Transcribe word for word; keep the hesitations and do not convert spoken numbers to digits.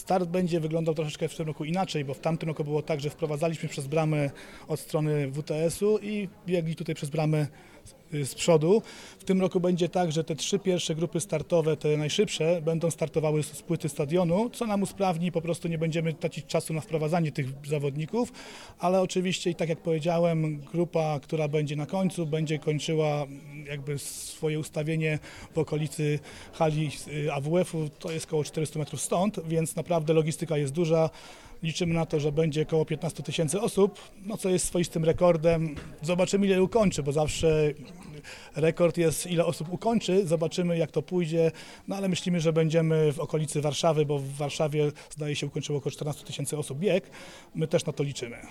Start będzie wyglądał troszeczkę w tym roku inaczej, bo w tamtym roku było tak, że wprowadzaliśmy przez bramę od strony W T S-u i biegli tutaj przez bramę z przodu. W tym roku będzie tak, że te trzy pierwsze grupy startowe, te najszybsze, będą startowały z płyty stadionu, co nam usprawni, po prostu nie będziemy tracić czasu na wprowadzanie tych zawodników, ale oczywiście i tak jak powiedziałem, grupa, która będzie na końcu, będzie kończyła jakby swoje ustawienie w okolicy hali A W F-u, to jest około czterysta metrów stąd, więc naprawdę logistyka jest duża. Liczymy na to, że będzie około piętnaście tysięcy osób, no co jest swoistym rekordem. Zobaczymy, ile ukończy, bo zawsze rekord jest, ile osób ukończy. Zobaczymy, jak to pójdzie, no ale myślimy, że będziemy w okolicy Warszawy, bo w Warszawie zdaje się ukończyło około czternaście tysięcy osób bieg. My też na to liczymy.